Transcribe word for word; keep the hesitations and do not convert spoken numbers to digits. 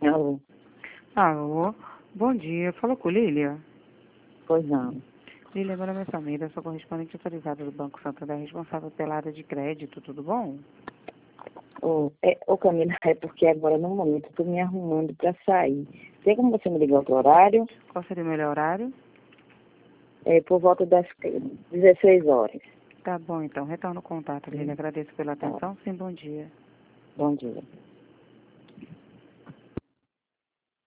Alô? Alô, bom dia. Fala com Lília. Pois não. Lília, meu nome é Samira, sou correspondente autorizada do Banco Santander, responsável pela área de crédito, tudo bom? Ô, é, ô Camila, é porque agora no momento eu tô me arrumando para sair. Tem como você me ligar outro horário? Qual seria o melhor horário? É por volta das dezesseis horas. Tá bom, então, retorno o contato, Lília. Agradeço pela Tá. atenção. Sim, bom dia. Bom dia.